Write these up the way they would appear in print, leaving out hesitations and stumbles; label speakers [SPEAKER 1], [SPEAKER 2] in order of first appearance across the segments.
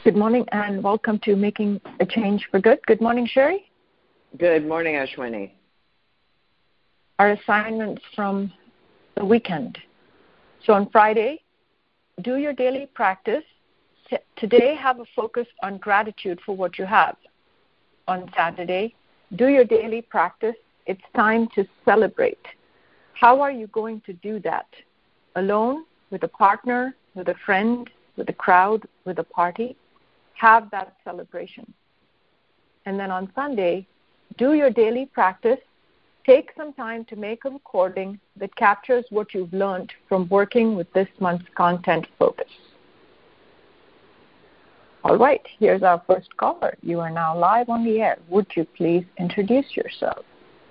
[SPEAKER 1] Good morning and welcome to Making a Change for Good. Good morning, Sherry.
[SPEAKER 2] Good morning, Ashwini.
[SPEAKER 1] Our assignments from the weekend. So on Friday, do your daily practice. Today, have a focus on gratitude for what you have. On Saturday, do your daily practice. It's time to celebrate. How are you going to do that? Alone, with a partner, with a friend, with a crowd, with a party? Have that celebration. And then on Sunday, do your daily practice. Take some time to make a recording that captures what you've learned from working with this month's content focus. All right, here's our first caller. You are now live on the air. Would you please introduce yourself?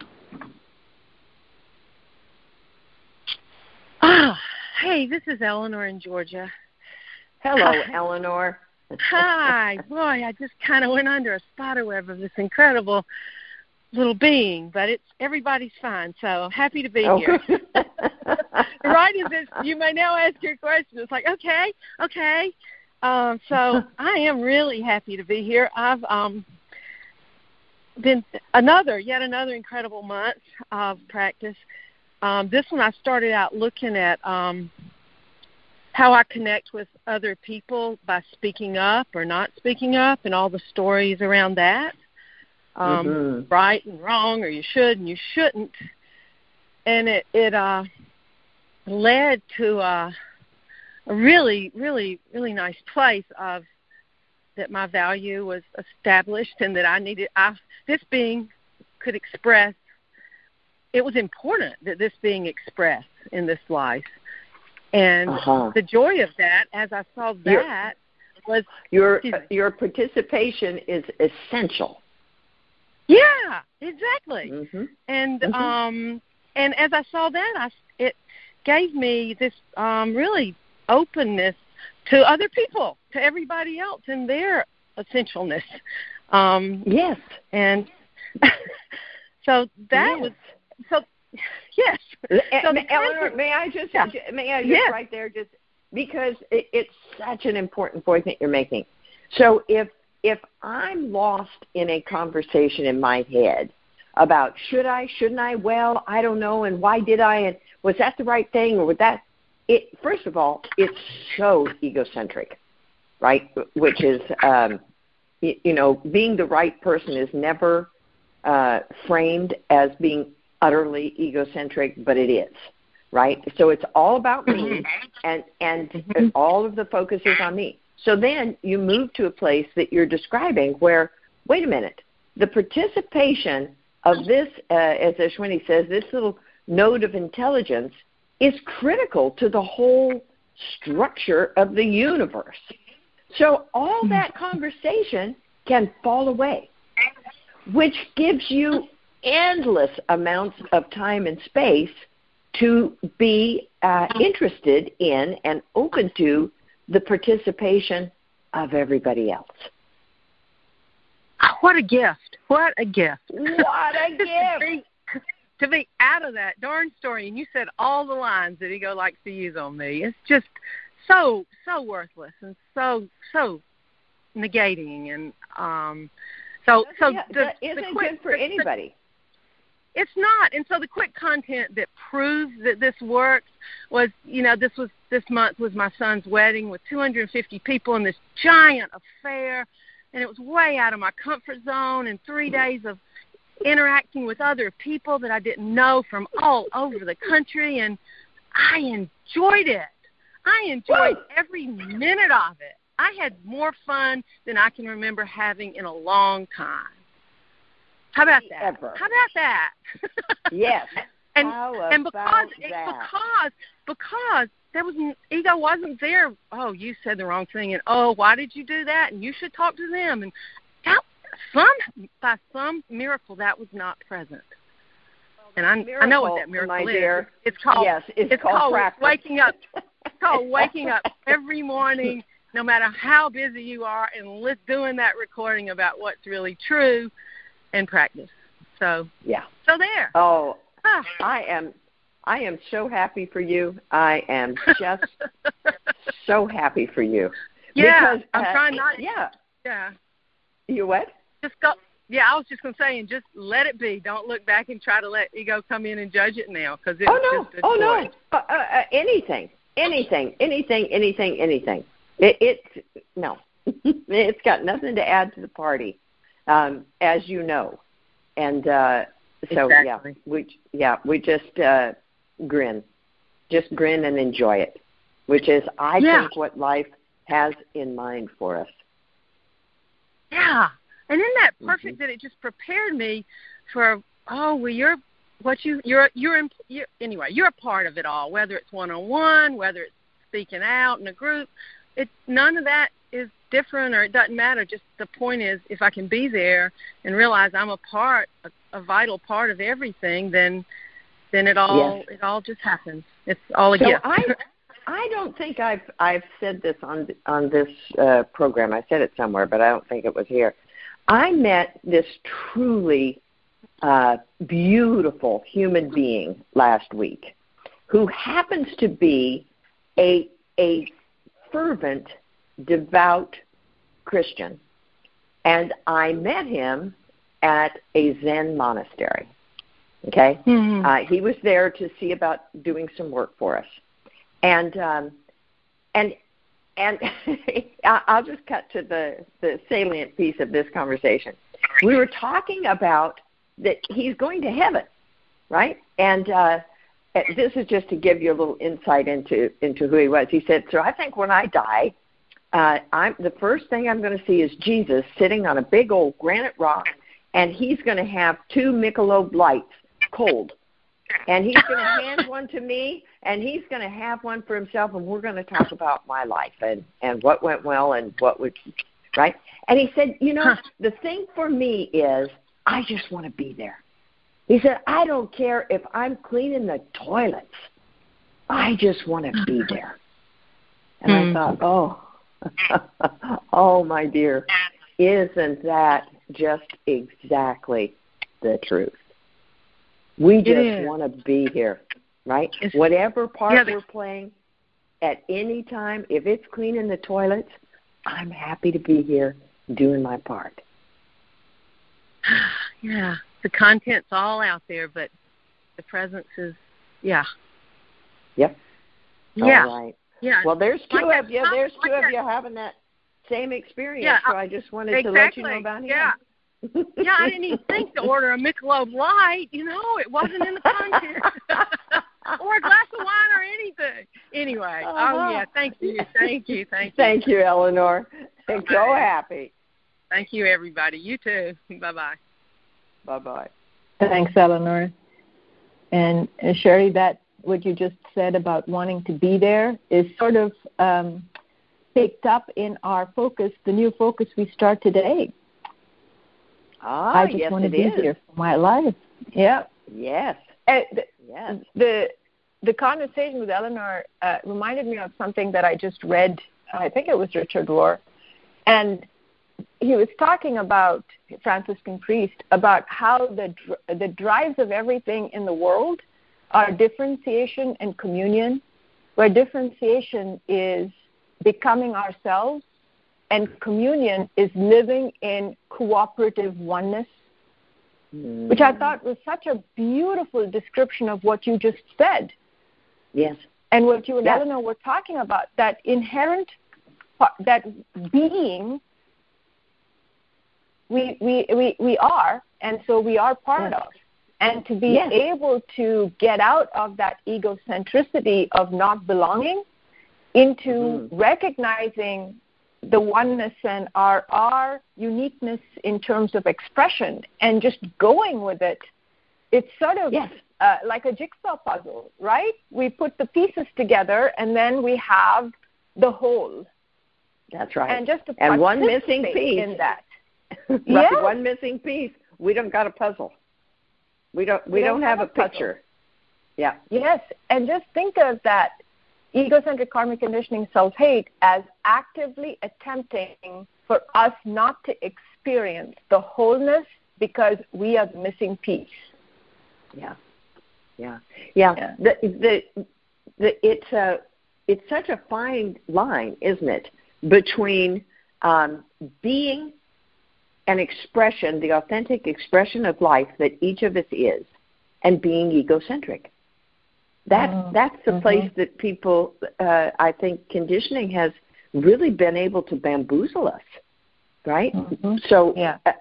[SPEAKER 3] Hey, this is Eleanor in Georgia.
[SPEAKER 2] Hello, Eleanor.
[SPEAKER 3] Hi. Boy, I just kind of went under a spider web of this incredible little being, but everybo's fine, so happy to be here. Right as this, you may now ask your question. It's like, okay. So I am really happy to be here. I've been yet another incredible month of practice. This one I started out looking at how I connect with other people by speaking up or not speaking up and all the stories around that, right and wrong, or you should and you shouldn't. And it led to a really, really, really nice place of that my value was established and that this being could express. It was important that this being expressed in this life. And the joy of that, as I saw that, was
[SPEAKER 2] your participation is essential.
[SPEAKER 3] Yeah, exactly. And and as I saw that, it gave me this really openness to other people, to everybody else, and their essentialness.
[SPEAKER 2] Yes,
[SPEAKER 3] and so that was so. Yes. So
[SPEAKER 2] Eleanor, may I just right there, just because it's such an important point that you're making. So if I'm lost in a conversation in my head about should I, shouldn't I, well, I don't know, and why did I, and was that the right thing, or was that it? First of all, it's so egocentric, right? Which is, being the right person is never framed as being utterly egocentric, but it is, right? So it's all about me, and all of the focus is on me. So then you move to a place that you're describing where, wait a minute, the participation of this, as Ashwini says, this little node of intelligence is critical to the whole structure of the universe. So all that conversation can fall away, which gives you endless amounts of time and space to be interested in and open to the participation of everybody else.
[SPEAKER 3] What a gift. What a gift.
[SPEAKER 2] What a gift.
[SPEAKER 3] To be out of that darn story, and you said all the lines that ego likes to use on me. It's just so worthless and so negating. And
[SPEAKER 2] that isn't good for anybody.
[SPEAKER 3] It's not. And so the quick content that proves that this works was, this month was my son's wedding with 250 people in this giant affair, and it was way out of my comfort zone, and 3 days of interacting with other people that I didn't know from all over the country, and I enjoyed it. I enjoyed every minute of it. I had more fun than I can remember having in a long time. How about that?
[SPEAKER 2] Ever.
[SPEAKER 3] How about that?
[SPEAKER 2] Yes.
[SPEAKER 3] and because there was ego wasn't there. Oh, you said the wrong thing, and oh, why did you do that? And you should talk to them. And by some miracle, that was not present. And I know what that miracle is.
[SPEAKER 2] Dear.
[SPEAKER 3] It's called
[SPEAKER 2] it's called
[SPEAKER 3] waking up. It's called waking up every morning, no matter how busy you are, and doing that recording about what's really true. And practice. So there.
[SPEAKER 2] Oh, I am so happy for you. I am just so happy for you.
[SPEAKER 3] Yeah,
[SPEAKER 2] because,
[SPEAKER 3] I'm trying not.
[SPEAKER 2] Yeah.
[SPEAKER 3] Yeah.
[SPEAKER 2] You what?
[SPEAKER 3] Just go. Yeah, I was just going to say, and just let it be. Don't look back and try to let ego come in and judge it now, because it's just a joy.
[SPEAKER 2] No. Anything. No. It's got nothing to add to the party, as you know. And so,
[SPEAKER 3] exactly.
[SPEAKER 2] we just grin. Just grin and enjoy it, which is, I think, what life has in mind for us.
[SPEAKER 3] Yeah. And isn't that perfect that it just prepared me for, you're a part of it all, whether it's one-on-one, whether it's speaking out in a group. None of that is different, or it doesn't matter. Just the point is, if I can be there and realize I'm a vital part of everything, then it all just happens. It's all a gift.
[SPEAKER 2] I don't think I've said this on this program. I said it somewhere, but I don't think it was here. I met this truly beautiful human being last week who happens to be a fervent, devout Christian. And I met him at a Zen monastery. Okay? Mm-hmm. He was there to see about doing some work for us. And I'll just cut to the salient piece of this conversation. We were talking about that he's going to heaven, right? And this is just to give you a little insight into who he was. He said, so I think when I die, the first thing I'm going to see is Jesus sitting on a big old granite rock, and he's going to have 2 Michelob Lights, cold. And he's going to hand one to me, and he's going to have one for himself, and we're going to talk about my life and what went well and what would, right? And he said, the thing for me is I just want to be there. He said, I don't care if I'm cleaning the toilets. I just want to be there. And I thought, oh, my dear, isn't that just exactly the truth? We just want to be here, right? Whatever part we're playing at any time, if it's cleaning the toilets, I'm happy to be here doing my part.
[SPEAKER 3] Yeah, the content's all out there, but the presence is, Yep.
[SPEAKER 2] Yeah. All right.
[SPEAKER 3] Yeah.
[SPEAKER 2] Well, there's two of you. There's two of you having that same experience, so I just wanted to let you know about him.
[SPEAKER 3] Yeah. Yeah, I didn't even think to order a Michelob Light. It wasn't in the content. Or a glass of wine or anything. Anyway, thank you.
[SPEAKER 2] Thank you, Eleanor. And go happy.
[SPEAKER 3] Thank you, everybody. You too. Bye-bye.
[SPEAKER 2] Bye-bye.
[SPEAKER 1] Thanks, Eleanor. And Sherry, that what you just said about wanting to be there is sort of picked up in our focus, the new focus we start today. I just want to be here for my life. Yeah.
[SPEAKER 2] Yes.
[SPEAKER 1] The conversation with Eleanor reminded me of something that I just read. I think it was Richard Rohr. And he was talking about, Franciscan priest, about how the drives of everything in the world are differentiation and communion, where differentiation is becoming ourselves, and communion is living in cooperative oneness, which I thought was such a beautiful description of what you just said.
[SPEAKER 2] Yes.
[SPEAKER 1] And what you and Eleanor were talking about, that inherent, that being we are, and so we are part of. And to be able to get out of that egocentricity of not belonging into recognizing the oneness and our uniqueness in terms of expression and just going with it, it's sort of like a jigsaw puzzle, right? We put the pieces together and then we have the whole.
[SPEAKER 2] That's right.
[SPEAKER 1] And just to
[SPEAKER 2] one missing piece
[SPEAKER 1] in that.
[SPEAKER 2] Right, one missing piece. We don't got a puzzle. We don't have a picture. Yeah.
[SPEAKER 1] Yes, and just think of that egocentric karmic conditioning self-hate as actively attempting for us not to experience the wholeness because we are the missing piece.
[SPEAKER 2] Yeah. It's such a fine line, isn't it? between being an expression, the authentic expression of life that each of us is, and being egocentric. That's the place that people, I think, conditioning has really been able to bamboozle us, right? So,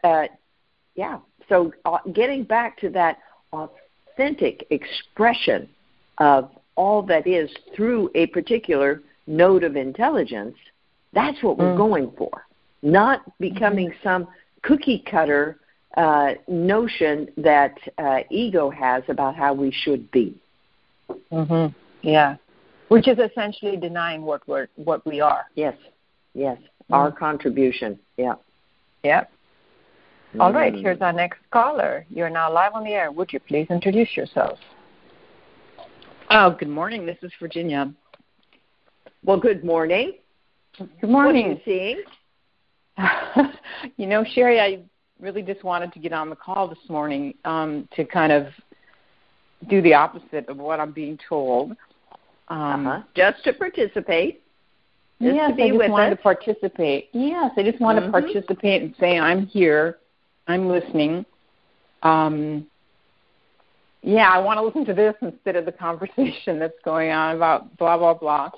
[SPEAKER 2] So getting back to that authentic expression of all that is through a particular node of intelligence, that's what we're going for, not becoming some cookie cutter notion that ego has about how we should be.
[SPEAKER 1] Yeah, which is essentially denying what we are.
[SPEAKER 2] Yes, our contribution.
[SPEAKER 1] Yep. All right, here's our next caller. You're now live on the air. Would you please introduce yourself?
[SPEAKER 4] Oh, good morning. This is Virginia.
[SPEAKER 2] Well, good morning.
[SPEAKER 4] Good morning.
[SPEAKER 2] What are you seeing?
[SPEAKER 4] You know, Sherry, I really just wanted to get on the call this morning to kind of do the opposite of what I'm being told.
[SPEAKER 2] Just to participate.
[SPEAKER 4] Yes, I just wanted to participate. Yes, I just want to participate and say I'm here. I'm listening. I want to listen to this instead of the conversation that's going on about blah, blah, blah.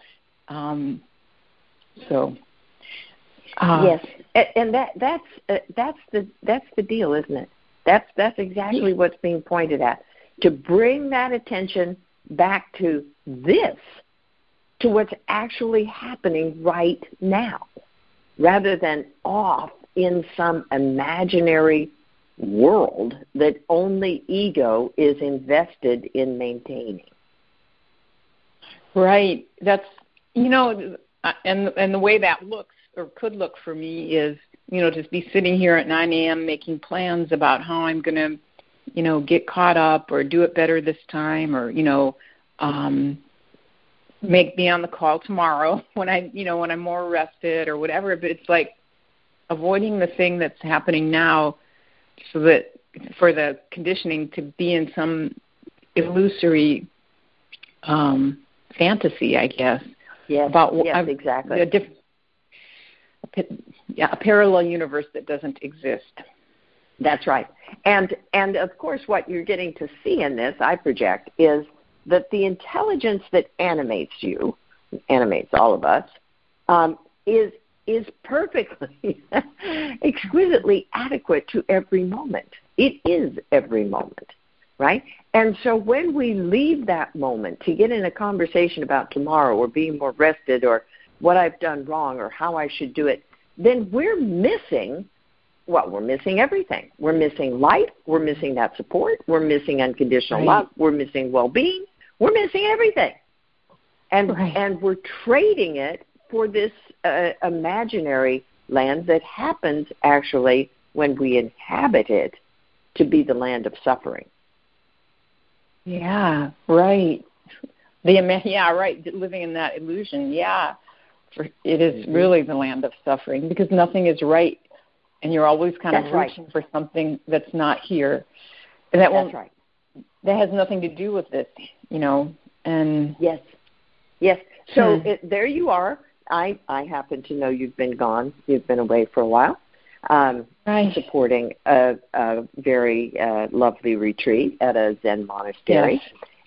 [SPEAKER 2] Yes, and that's the deal, isn't it? That's exactly what's being pointed at. To bring that attention back to this, to what's actually happening right now, rather than off in some imaginary world that only ego is invested in maintaining.
[SPEAKER 4] Right. That's, and the way that looks or could look for me is, just be sitting here at 9 a.m. making plans about how I'm going to, get caught up or do it better this time or, make me on the call tomorrow when I'm more rested or whatever. But it's like avoiding the thing that's happening now so that for the conditioning to be in some illusory fantasy, I guess.
[SPEAKER 2] Yes,
[SPEAKER 4] about
[SPEAKER 2] exactly.
[SPEAKER 4] A parallel universe that doesn't exist.
[SPEAKER 2] That's right. And of course what you're getting to see in this, I project, is that the intelligence that animates you, animates all of us, is perfectly, exquisitely adequate to every moment. It is every moment, right? And so when we leave that moment to get in a conversation about tomorrow or being more rested or what I've done wrong or how I should do it, then we're missing everything. We're missing light. We're missing that support. We're missing unconditional love. We're missing well-being. We're missing everything. And we're trading it for this imaginary land that happens actually when we inhabit it to be the land of suffering.
[SPEAKER 4] Yeah, right. Living in that illusion, it is really the land of suffering because nothing is right, and you're always kind of reaching for something that's not here. And that that has nothing to do with this, And
[SPEAKER 2] yes. So there you are. I happen to know you've been gone. You've been away for a while, supporting a very lovely retreat at a Zen monastery,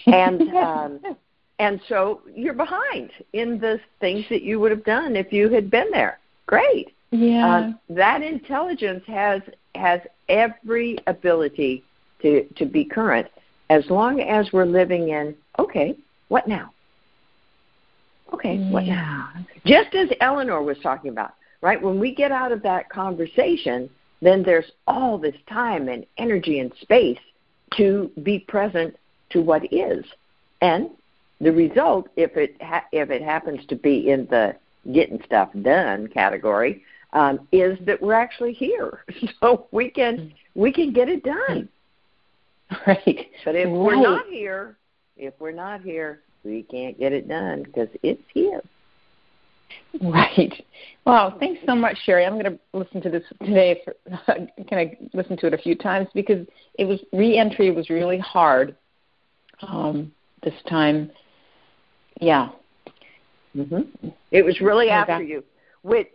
[SPEAKER 2] and so you're behind in the things that you would have done if you had been there. Great.
[SPEAKER 4] Yeah.
[SPEAKER 2] That intelligence has every ability to be current as long as we're living in, okay, what now? Okay, what now? Just as Eleanor was talking about, right? When we get out of that conversation, then there's all this time and energy and space to be present to what is. And the result, if it happens to be in the getting stuff done category, is that we're actually here, so we can get it done.
[SPEAKER 4] Right.
[SPEAKER 2] But if we're not here, we can't get it done because it's here.
[SPEAKER 4] Right. Well, thanks so much, Sherry. I'm going to listen to this today. Can I listen to it a few times because re-entry was really hard this time. Yeah.
[SPEAKER 2] Mm-hmm. It was really after you. which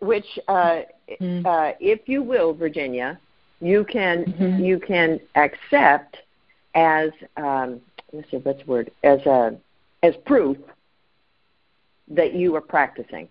[SPEAKER 2] if you will, Virginia, you can accept as let's see, what's the word, as proof that you are practicing.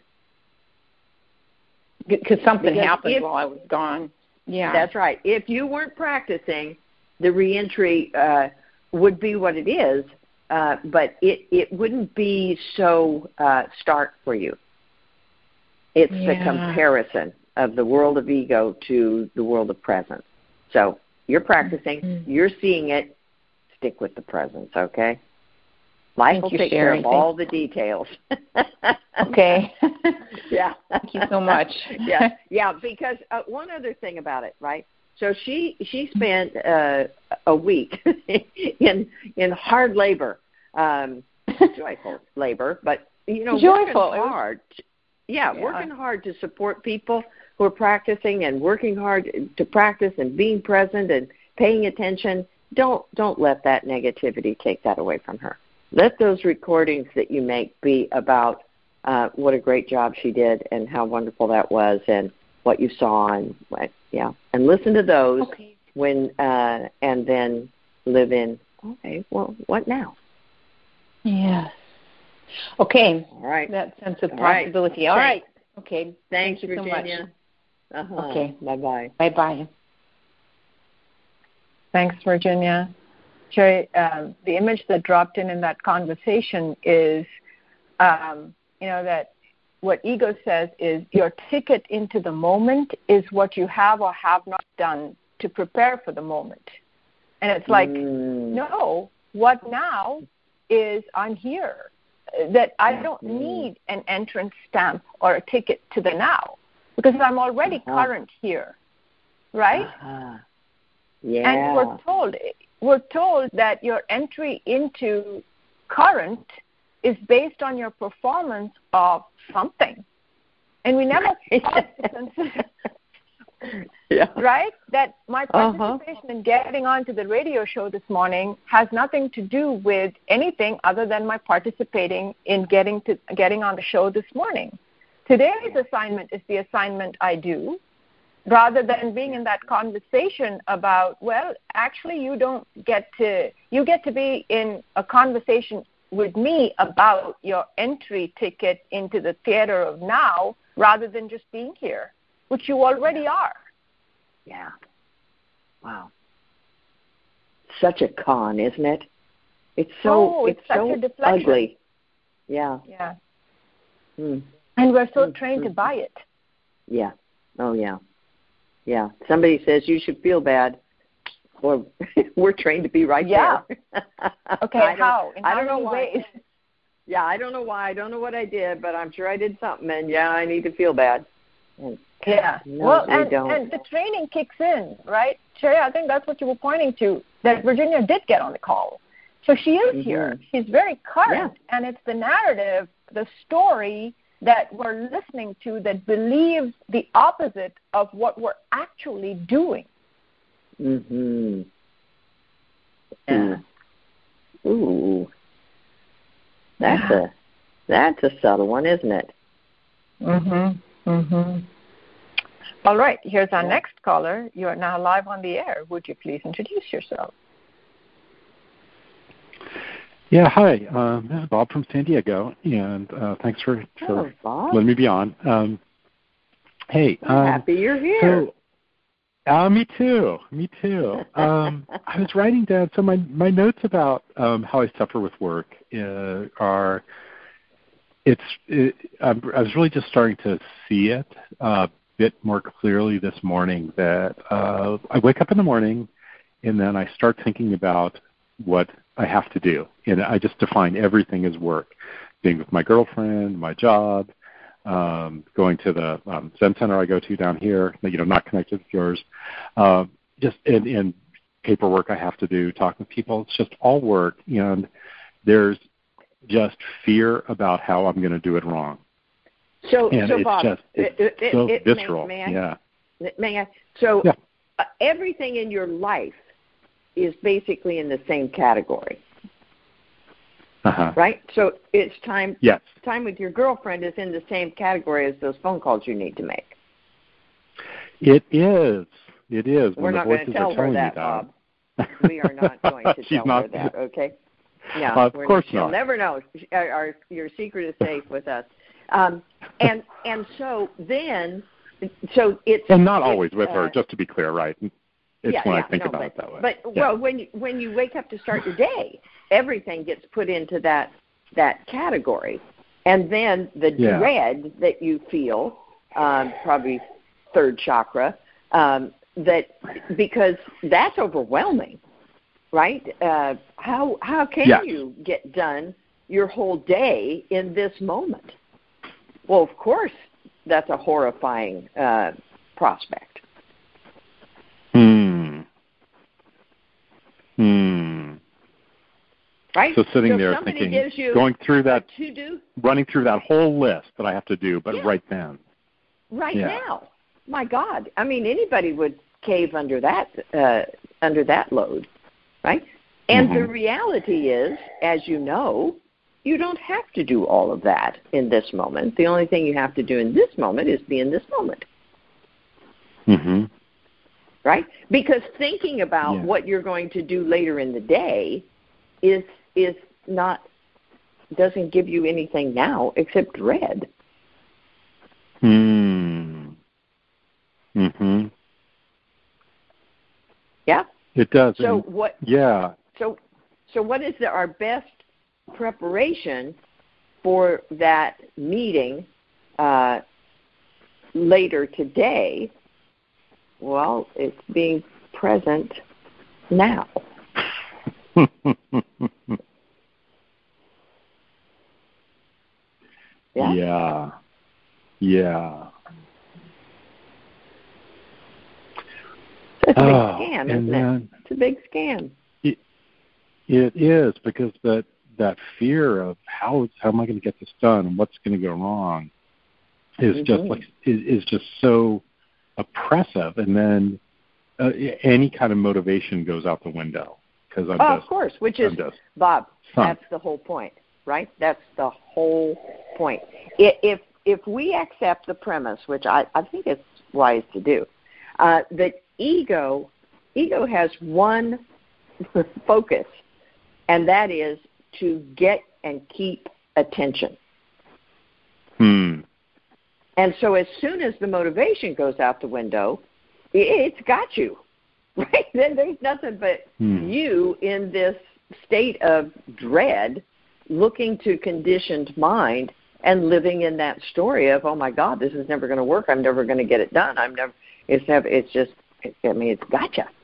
[SPEAKER 4] Because something happened while I was gone. Yeah,
[SPEAKER 2] that's right. If you weren't practicing, the reentry would be what it is, but it wouldn't be so stark for you. It's the comparison of the world of ego to the world of presence. So you're practicing, you're seeing it. Stick with the presence, okay? Life will take care of all the details.
[SPEAKER 4] Okay.
[SPEAKER 2] Yeah.
[SPEAKER 4] Thank you so much.
[SPEAKER 2] Yeah. Because one other thing about it, right? So she spent a week in hard labor, joyful labor, but working hard. Working hard to support people who are practicing and working hard to practice and being present and paying attention. Don't let that negativity take that away from her. Let those recordings that you make be about what a great job she did and how wonderful that was and what you saw and and listen to those when and then live in. Okay, well, what now?
[SPEAKER 4] Yes. Okay.
[SPEAKER 2] All right.
[SPEAKER 4] That sense of possibility. All right. Okay.
[SPEAKER 2] Thanks,
[SPEAKER 4] Thank you
[SPEAKER 2] Virginia.
[SPEAKER 4] so much. Okay.
[SPEAKER 2] Bye-bye.
[SPEAKER 4] Bye-bye.
[SPEAKER 1] Thanks, Virginia. Sherry, the image that dropped in that conversation is, that what ego says is your ticket into the moment is what you have or have not done to prepare for the moment. And it's like, no, what now is I'm here. That I don't need an entrance stamp or a ticket to the now because I'm already current here, right?
[SPEAKER 2] Yeah.
[SPEAKER 1] And we're told that your entry into current is based on your performance of something, and we never thought to consider. Right? That my participation in getting onto the radio show this morning has nothing to do with anything other than my participating in getting on the show this morning. Today's assignment is the assignment I do, rather than being in that conversation about, well, actually you get to be in a conversation with me about your entry ticket into the theater of now rather than just being here, which you already are.
[SPEAKER 2] Yeah. Wow. Such a con, isn't it? It's so ugly. Yeah.
[SPEAKER 1] Yeah. And we're so trained to buy it.
[SPEAKER 2] Yeah. Oh, yeah. Yeah. Somebody says you should feel bad. Well, we're trained to be right there.
[SPEAKER 1] Okay, how?
[SPEAKER 2] I don't know why. Ways? Yeah, I don't know why. I don't know what I did, but I'm sure I did something, and I need to feel bad. And and the training kicks in, right? Sherry, I think that's what you were pointing to, that Virginia did get on the call. So she is here. She's very current, and it's the narrative, the story that we're listening to that believes the opposite of what we're actually doing. Yeah. Ooh. That's a subtle one, isn't it?
[SPEAKER 1] All right, here's our next caller. You are now live on the air. Would you please introduce yourself?
[SPEAKER 5] Yeah, hi. This is Bob from San Diego, and thanks for letting me be on. Hey,
[SPEAKER 2] I'm happy you're here.
[SPEAKER 5] Me too. I was writing down, so my notes about how I suffer with work are, I was really just starting to see it a bit more clearly this morning, that I wake up in the morning and then I start thinking about what I have to do. And I just define everything as work, being with my girlfriend, my job, going to the Zen Center I go to down here, not connected with yours, just in paperwork I have to do, talking with people. It's just all work, and there's just fear about how I'm going to do it wrong.
[SPEAKER 2] So
[SPEAKER 5] it's
[SPEAKER 2] Bob,
[SPEAKER 5] it's so visceral.
[SPEAKER 2] May I?
[SPEAKER 5] Yeah.
[SPEAKER 2] May I? So everything in your life is basically in the same category. right? So it's time.
[SPEAKER 5] Yes.
[SPEAKER 2] Time with your girlfriend is in the same category as those phone calls you need to make.
[SPEAKER 5] It is. It is.
[SPEAKER 2] We're not going to tell her that, Bob. We are not going to tell her that, okay? Yeah,
[SPEAKER 5] of course not.
[SPEAKER 2] She'll never know. Your secret is safe with us. And so then, so it's...
[SPEAKER 5] And not always with her, just to be clear, right? It's when I think about it that way.
[SPEAKER 2] But, well, when you wake up to start your day, everything gets put into that category. And then the dread that you feel, probably third chakra, that because that's overwhelming, right? How can you get done your whole day in this moment? Well, of course, that's a horrifying prospect. Right?
[SPEAKER 5] So sitting there thinking, going through that, running through that whole list that I have to do, but right then.
[SPEAKER 2] Right now. My God. I mean, anybody would cave under that load, right? And the reality is, as you know, you don't have to do all of that in this moment. The only thing you have to do in this moment is be in this moment. Right? Because thinking about what you're going to do later in the day doesn't give you anything now except dread. Yeah?
[SPEAKER 5] It does.
[SPEAKER 2] So what?
[SPEAKER 5] Yeah.
[SPEAKER 2] So what is our best preparation for that meeting later today? Well, it's being present now.
[SPEAKER 5] Yeah.
[SPEAKER 2] It's a big scam, isn't it? It's a big scam.
[SPEAKER 5] It is, because that fear of how am I going to get this done and what's going to go wrong is just so oppressive, and then any kind of motivation goes out the window because
[SPEAKER 2] of course, which is Bob. That's the whole point, right? That's the whole point. If we accept the premise, which I think it's wise to do, that ego has one focus, and that is to get and keep attention. And so as soon as the motivation goes out the window, it's got you, right? Then there's nothing but you in this state of dread, looking to conditioned mind and living in that story of, oh my God, this is never going to work. I'm never going to get it done. It's gotcha.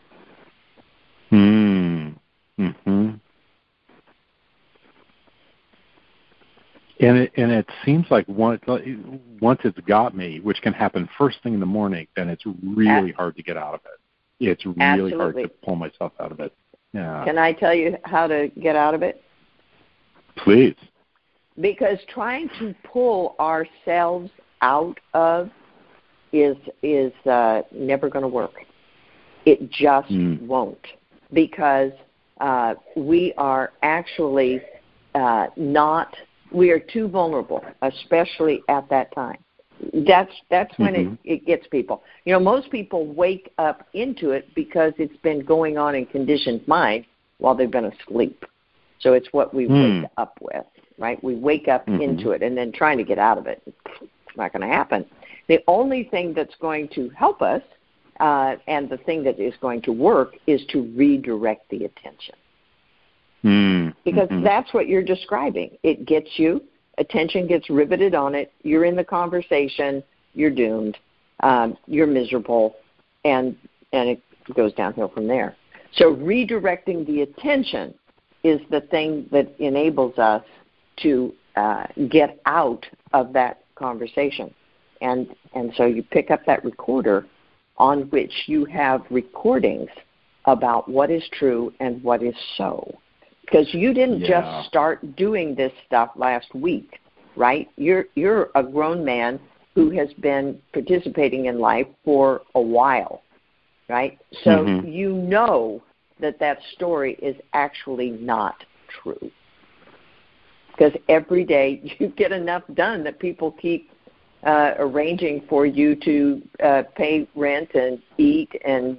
[SPEAKER 5] And it seems like once it's got me, which can happen first thing in the morning, then it's really hard to get out of it. It's really hard to pull myself out of it. Yeah.
[SPEAKER 2] Can I tell you how to get out of it?
[SPEAKER 5] Please.
[SPEAKER 2] Because trying to pull ourselves out of is never going to work. It just won't, because we are actually we are too vulnerable, especially at that time. That's when it gets people. You know, most people wake up into it because it's been going on in conditioned mind while they've been asleep. So it's what we wake up with, right? We wake up into it, and then trying to get out of it, it's not going to happen. The only thing that's going to help us, and the thing that is going to work, is to redirect the attention. Because that's what you're describing. It gets you, attention gets riveted on it, you're in the conversation, you're doomed, you're miserable, and it goes downhill from there. So redirecting the attention is the thing that enables us to get out of that conversation. And so you pick up that recorder on which you have recordings about what is true and what is so. Because you didn't just start doing this stuff last week, right? You're a grown man who has been participating in life for a while, right? So you know that story is actually not true. because every day you get enough done that people keep arranging for you to pay rent and eat and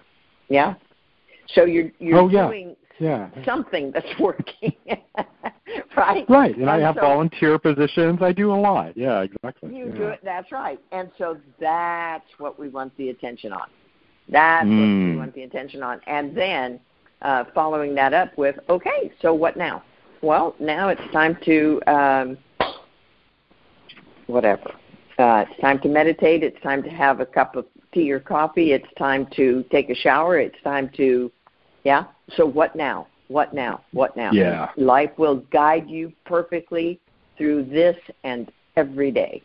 [SPEAKER 2] so you're doing something that's working, right?
[SPEAKER 5] Right, and I have volunteer positions. I do a lot. Yeah, exactly.
[SPEAKER 2] You do it. That's right. And so that's what we want the attention on. That's what we want the attention on. And then following that up with, okay, so what now? Well, now it's time to whatever. It's time to meditate. It's time to have a cup of tea or coffee. It's time to take a shower. It's time to, So what now? What now? What now?
[SPEAKER 5] Yeah.
[SPEAKER 2] Life will guide you perfectly through this and every day.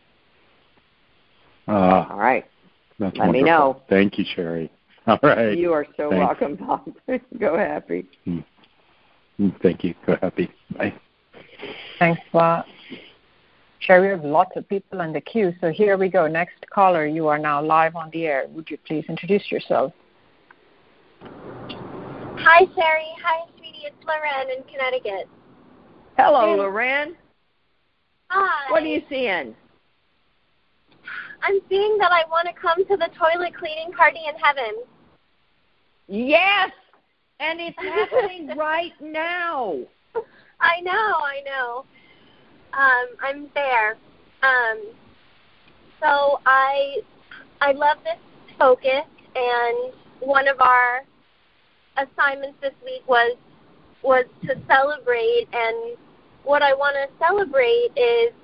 [SPEAKER 2] All right.
[SPEAKER 5] That's
[SPEAKER 2] Let
[SPEAKER 5] wonderful.
[SPEAKER 2] me know.
[SPEAKER 5] Thank you, Sherry. All right.
[SPEAKER 2] You are so welcome, Bob. Go happy.
[SPEAKER 5] Thank you. Go happy. Bye.
[SPEAKER 1] Thanks, Bob. Sherry, we have lots of people in the queue, so here we go. Next caller, you are now live on the air. Would you please introduce yourself?
[SPEAKER 6] Hi, Sherry. Hi, sweetie. It's Loren in Connecticut.
[SPEAKER 2] Hello, Loren.
[SPEAKER 6] Hi.
[SPEAKER 2] What are you seeing?
[SPEAKER 6] I'm seeing that I want to come to the toilet cleaning party in heaven.
[SPEAKER 2] Yes, and it's happening right now.
[SPEAKER 6] I know. I'm there. So I love this focus, and one of our assignments this week was to celebrate, and what I want to celebrate is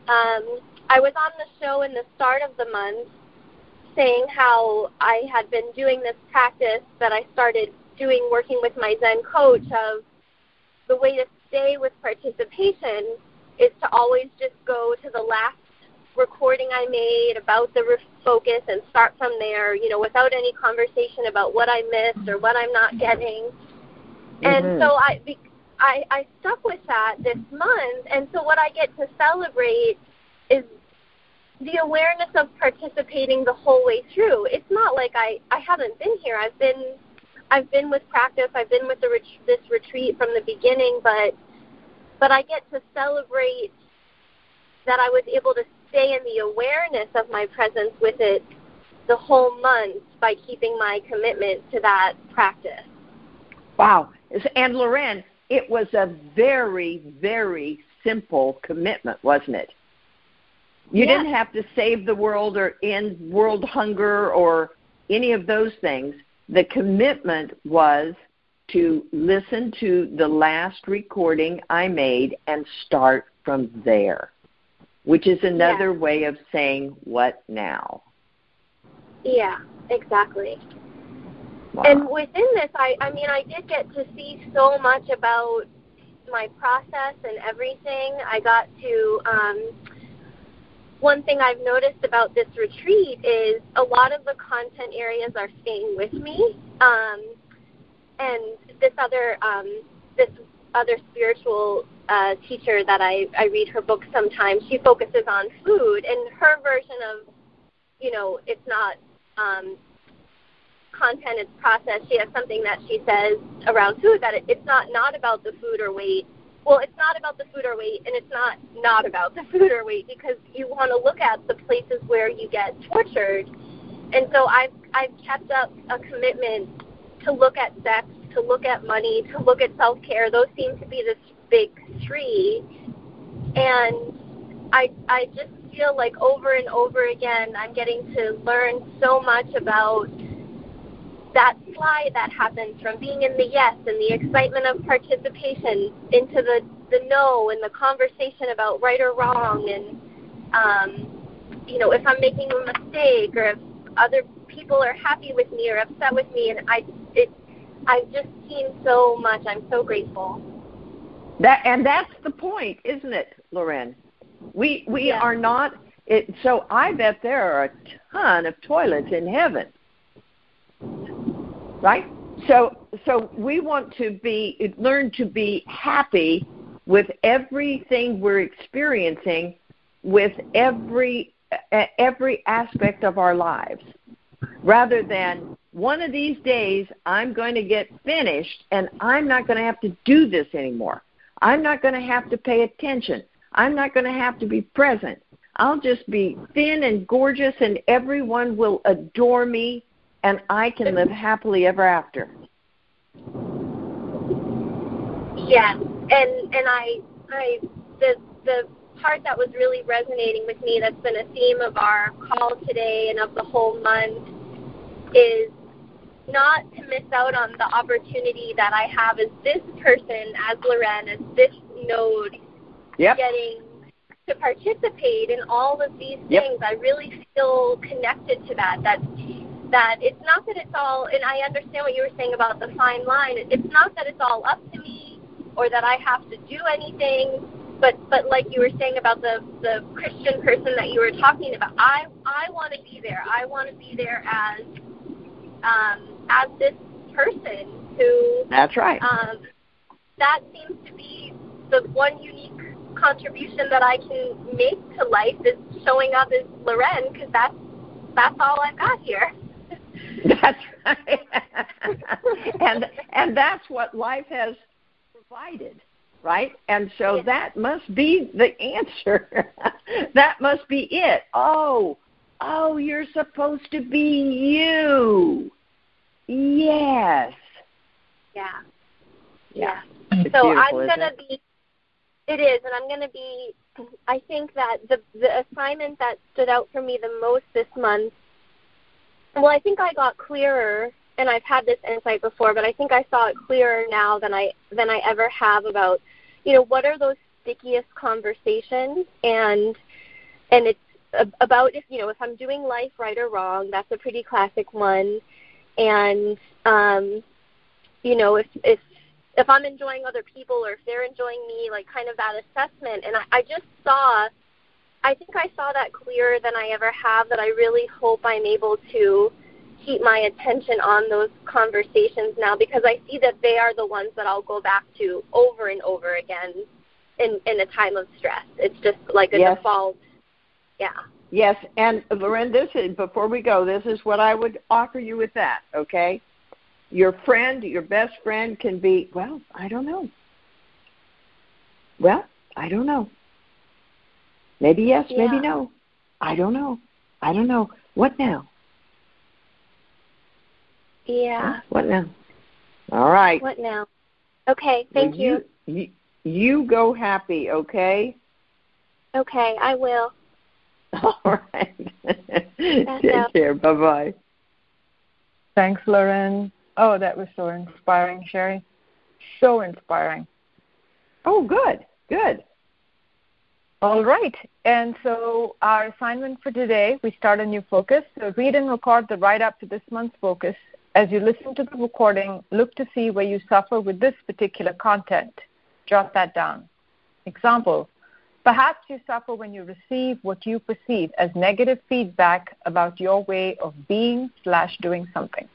[SPEAKER 6] I was on the show in the start of the month saying how I had been doing this practice that I started doing working with my Zen coach of the way to stay with participation is to always just go to the last recording I made about the focus and start from there, without any conversation about what I missed or what I'm not getting. And so I stuck with that this month, and so what I get to celebrate is the awareness of participating the whole way through. It's not like I haven't been here. I've been with practice. I've been with this retreat from the beginning, but I get to celebrate that I was able to stay in the awareness of my presence with it the whole month by keeping my commitment to that practice.
[SPEAKER 2] Wow. And Loren, it was a very, very simple commitment, wasn't it? You didn't have to save the world or end world hunger or any of those things. The commitment was to listen to the last recording I made and start from there, which is another way of saying, what now?
[SPEAKER 6] Yeah, exactly.
[SPEAKER 2] Wow.
[SPEAKER 6] And within this, I did get to see so much about my process and everything. I got to, one thing I've noticed about this retreat is a lot of the content areas are staying with me. And this other spiritual teacher that I read her books sometimes, she focuses on food, and her version of, it's not content, it's process. She has something that she says around food that it's not about the food or weight. Well, it's not about the food or weight, and it's not about the food or weight, because you want to look at the places where you get tortured. And so I've kept up a commitment to look at sex, to look at money, to look at self-care. Those seem to be the big three. And I just feel like over and over again I'm getting to learn so much about that slide that happens from being in the yes and the excitement of participation into the no and the conversation about right or wrong, and if I'm making a mistake or if other people are happy with me or upset with me, and I've just seen so much. I'm so grateful.
[SPEAKER 2] That's the point, isn't it, Loren? We are not. So I bet there are a ton of toilets in heaven. Right? So we want to learn to be happy with everything we're experiencing, with every aspect of our lives, rather than one of these days I'm going to get finished and I'm not going to have to do this anymore. I'm not going to have to pay attention. I'm not going to have to be present. I'll just be thin and gorgeous, and everyone will adore me, and I can live happily ever after.
[SPEAKER 6] Yes, and I the part that was really resonating with me, that's been a theme of our call today and of the whole month, is not to miss out on the opportunity that I have as this person, as Loren, as this node, getting to participate in all of these things. I really feel connected to that it's not that it's all, and I understand what you were saying about the fine line, it's not that it's all up to me or that I have to do anything, but like you were saying about the Christian person that you were talking about, I want to be there. I want to be there as this person who...
[SPEAKER 2] That's right.
[SPEAKER 6] That seems to be the one unique contribution that I can make to life, is showing up as Loren, because that's all I've got here.
[SPEAKER 2] That's right. and that's what life has provided, right? And so that must be the answer. That must be it. Oh, you're supposed to be you. Yes.
[SPEAKER 6] Yeah.
[SPEAKER 2] It's
[SPEAKER 6] so I'm
[SPEAKER 2] going
[SPEAKER 6] to be, it is, and I'm going to be, I think that the assignment that stood out for me the most this month, well, I think I got clearer, and I've had this insight before, but I think I saw it clearer now than I ever have about, what are those stickiest conversations, and it's about if I'm doing life right or wrong. That's a pretty classic one, and if I'm enjoying other people or if they're enjoying me, like kind of that assessment. And I think I saw that clearer than I ever have, that I really hope I'm able to keep my attention on those conversations now, because I see that they are the ones that I'll go back to over and over again in a time of stress. It's just like a default. Yeah.
[SPEAKER 2] Yes, and Loren, before we go, this is what I would offer you with that, okay? Your friend, your best friend can be, I don't know. Maybe yes, maybe no. I don't know. What now?
[SPEAKER 6] Yeah.
[SPEAKER 2] What now? All right.
[SPEAKER 6] What now? Okay, thank you.
[SPEAKER 2] You go happy, okay?
[SPEAKER 6] Okay, I will.
[SPEAKER 2] All right. Take care. Bye-bye.
[SPEAKER 1] Thanks, Loren. Oh, that was so inspiring, Sherry. So inspiring.
[SPEAKER 2] Oh, good.
[SPEAKER 1] All right. And so our assignment for today, we start a new focus. So read and record the write-up to this month's focus. As you listen to the recording, look to see where you suffer with this particular content. Jot that down. Example, perhaps you suffer when you receive what you perceive as negative feedback about your way of being/doing something.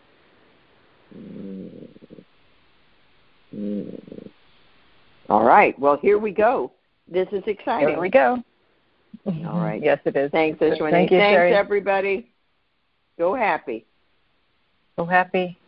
[SPEAKER 2] All right. Well, here we go. This is exciting.
[SPEAKER 1] Here we go.
[SPEAKER 2] All right.
[SPEAKER 1] Yes, it is.
[SPEAKER 2] Thanks, Ashwini.
[SPEAKER 1] Thank you,
[SPEAKER 2] Thanks,
[SPEAKER 1] Sherry.
[SPEAKER 2] everybody. Go happy.
[SPEAKER 1] Go happy.